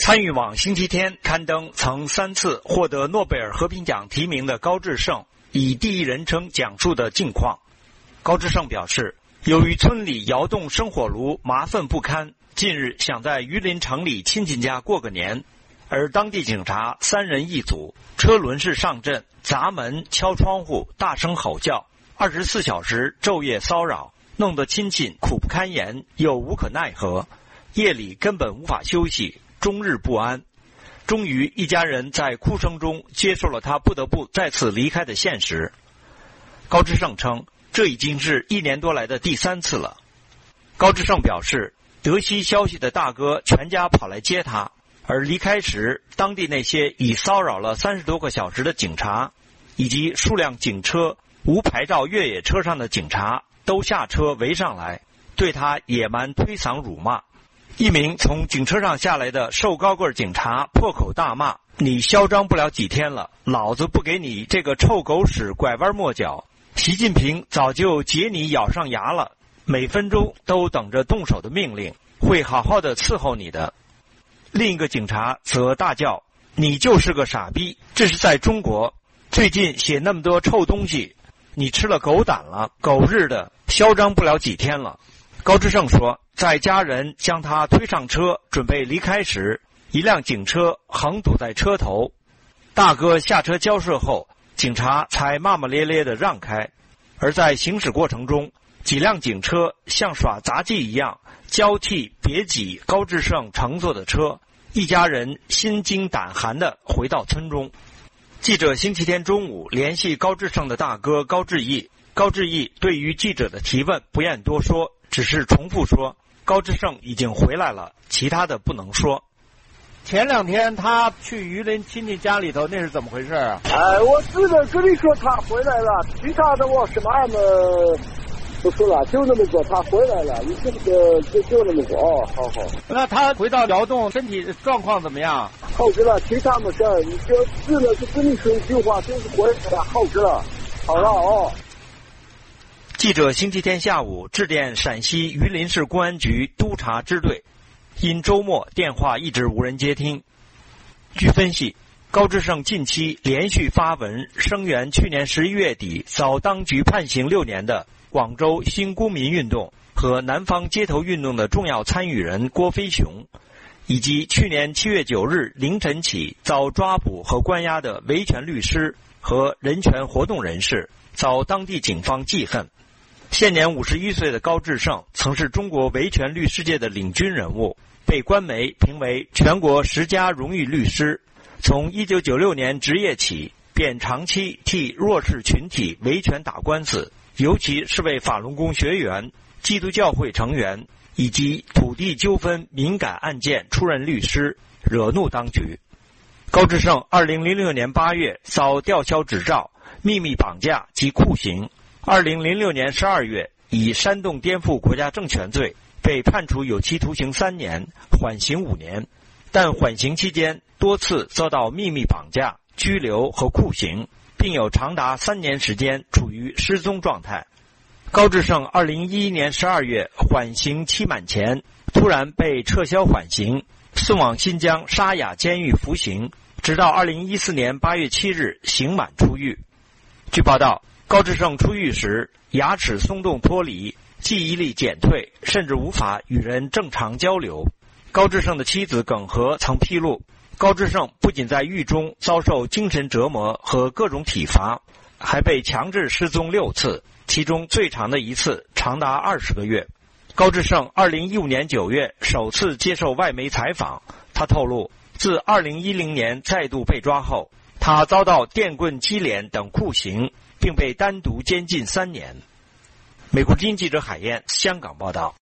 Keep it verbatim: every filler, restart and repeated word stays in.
参与网星期天刊登曾三次获得诺贝尔和平奖提名的高志胜以第一人称讲述的近况。高志胜表示，由于村里窑洞生火炉麻烦不堪，近日想在榆林城里亲戚家过个年，而当地警察三人一组，车轮式上阵，砸门、敲窗户，大声吼叫，二十四小时昼夜骚扰，弄得亲戚苦不堪言，又无可奈何，夜里根本无法休息，终日不安。终于一家人在哭声中接受了他不得不再次离开的现实。高志胜称，这已经是一年多来的第三次了。高志胜表示，得悉消息的大哥全家跑来接他，而离开时，当地那些已骚扰了三十多个小时的警察，以及数辆警车、无牌照越野车上的警察都下车围上来，对他野蛮推搡辱骂。一名从警车上下来的瘦高个警察破口大骂，你嚣张不了几天了，老子不给你这个臭狗屎拐弯抹角，习近平早就解你咬上牙了，每分钟都等着动手的命令，会好好的伺候你的。另一个警察则大叫，你就是个傻逼，这是在中国，最近写那么多臭东西，你吃了狗胆了，狗日的，嚣张不了几天了。高志胜说，在家人将他推上车准备离开时，一辆警车横堵在车头，大哥下车交涉后，警察才骂骂咧咧地让开。而在行驶过程中，几辆警车像耍杂技一样交替别挤高志胜乘坐的车，一家人心惊胆寒地回到村中。记者星期天中午联系高志胜的大哥高志义，高志义对于记者的提问不愿多说，只是重复说高志胜已经回来了，其他的不能说。 前两天他去榆林亲戚家里头，那是怎么回事啊？ 哎，我只能跟你说他回来了，其他的我什么么不说了，就那么说他回来了，你这个就就那么说哦，好好。 那他回到窑洞，身体状况怎么样？ 好极了，其他没事，你就只能就跟你说一句话，就是回来了，好极了，好了哦。 记者星期天下午致电陕西榆林市公安局督察支队，因周末电话一直无人接听。据分析，高志胜近期连续发文声援去年十一月底遭当局判刑六年的广州新公民运动和南方街头运动的重要参与人郭飞雄，以及去年七月九日凌晨起遭抓捕和关押的维权律师和人权活动人士，遭当地警方记恨。现年五十一岁的高志胜曾是中国维权律师界的领军人物，被官媒评为全国十佳荣誉律师。从一九九六年执业起，便长期替弱势群体维权打官司，尤其是为法轮功学员、基督教会成员以及土地纠纷敏感案件出任律师，惹怒当局。高志胜二零零六年八月遭吊销执照、秘密绑架及酷刑，二零零六年十二月以煽动颠覆国家政权罪被判处有期徒刑三年，缓刑五年，但缓刑期间多次遭到秘密绑架、拘留和酷刑，并有长达三年时间处于失踪状态。高志胜二零一一年十二月缓刑期满前，突然被撤销缓刑，送往新疆沙雅监狱服刑，直到二零一四年八月七日刑满出狱。据报道，高志胜出狱时牙齿松动脱离，记忆力减退，甚至无法与人正常交流。高志胜的妻子耿和曾披露，高志胜不仅在狱中遭受精神折磨和各种体罚，还被强制失踪六次，其中最长的一次长达二十个月。高志胜二零一五年九月首次接受外媒采访，他透露，自二零一零年再度被抓后，他遭到电棍击脸等酷刑，并被单独监禁三年。美国之音记者海燕香港报道。